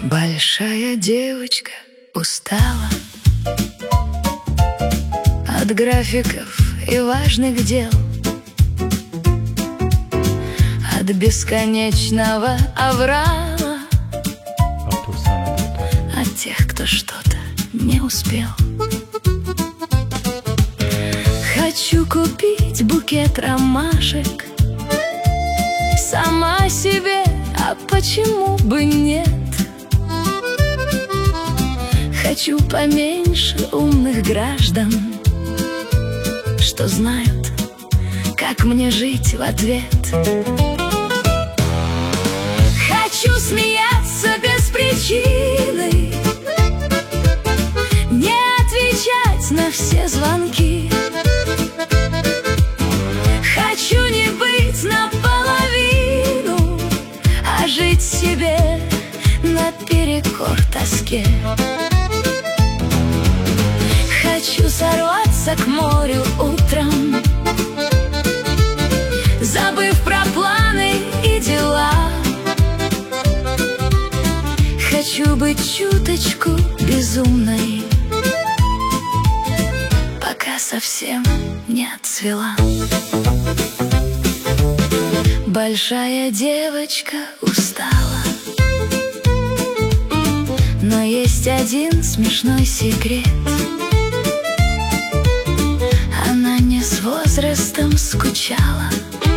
Большая девочка устала от графиков и важных дел, от бесконечного аврала, от тех, кто что-то не успел. Хочу купить букет ромашек сама себе, а почему бы нет? Хочу поменьше умных граждан, что знают, как мне жить в ответ. Хочу смеяться без причины, не отвечать на все звонки. Хочу не быть наполовину, а жить себе наперекор тоске. Хочу сорваться к морю утром, забыв про планы и дела. Хочу быть чуточку безумной, пока совсем не отцвела. Большая девочка устала, но есть один смешной секрет. Она не с возрастом скучала,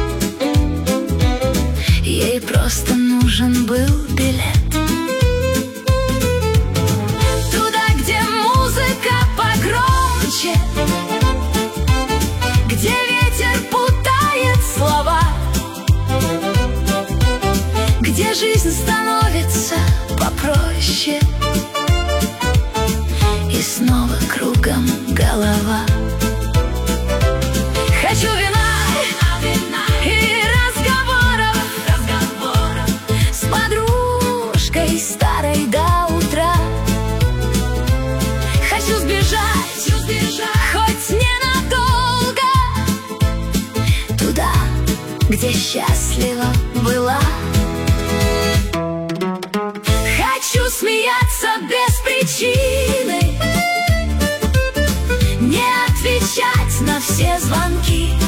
ей просто нужен был билет туда, где музыка погромче, где ветер путает слова, где жизнь становится попроще, и снова кругом голова. Хочу вина и разговоров с подружкой старой до утра. Хочу сбежать хоть ненадолго туда, где счастлива была. Хочу смеяться без причины, не отвечать на все звонки.